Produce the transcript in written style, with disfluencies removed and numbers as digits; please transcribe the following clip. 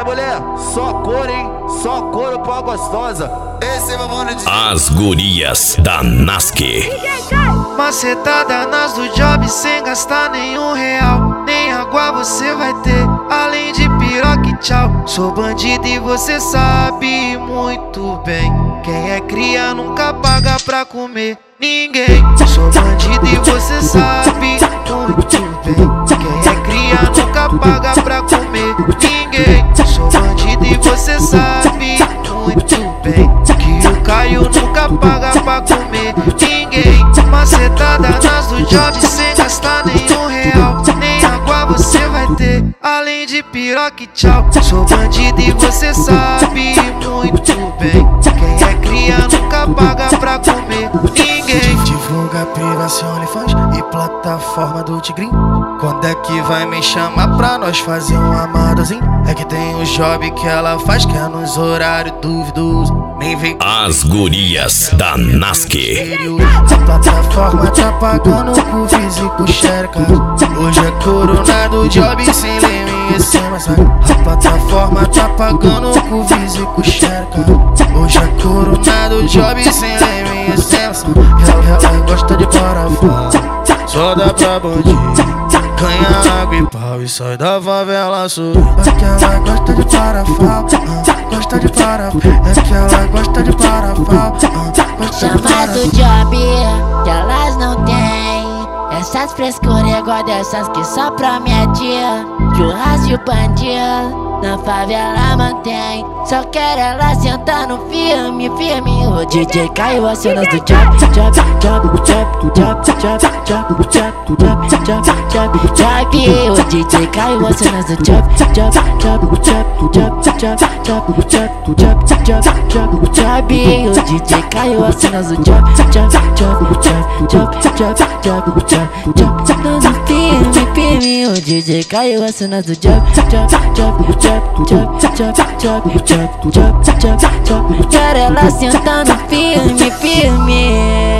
Vai, mulher, só couro, hein? Só couro pra gostosa. Esse é meu mano de... As gurias da Nasque. Macetada nas do job sem gastar nenhum real. Nem água você vai ter, além de piroca e tchau. Sou bandido e você sabe muito bem. Quem é cria nunca paga pra comer ninguém. Sou bandido e você sabe muito bem. Quem é cria nunca paga pra comer ninguém. Sou bandido e você sabe muito bem que o Caio nunca paga pra comer ninguém. Macetada nas do job sem gastar nenhum real. Nem água você vai ter, além de piroca e tchau. Sou bandido e você sabe muito bem. Quem é cria nunca paga pra comer ninguém. Divulga privacy, OnlyFans e plataforma do Tigrinho. Quando é que vai me chamar pra nós fazer um amadozinho? É que tem um job que ela faz que é nos horários duvidosos. Nem vem. As gurias da Nasque. A plataforma tá pagando com físico xereca. Hoje é coronado job sem leme e sem massagem. A plataforma tá pagando com físico xereca. Hoje é coronado job sem leme e sem massagem. Ela gosta de parafal, só dá pra bandido. Ganha água e pau e sai da favela sul. É que ela gosta de parafal, gosta de parafal. É que ela gosta de parafal, gosta de Chama do job que elas não têm. Essas frescuras igual dessas que só promete. Churrasco e bandido na favela mantém. Só quero ela sentar no filme, firme. O DJ Caio as cenas do job, job, job, job, job, job, job, job, job, job, job, job. O DJ Caio as cenas do job, job, job, job, job, job, job, job, job, job, job, job. O DJ Caio as cenas do job, job, job, job, job, job, job, job, job. No filme, firme. O DJ Caio as cenas do job, job, job, job, job, job, job, job, job, job, job. Quero ela sentar no filme, firme.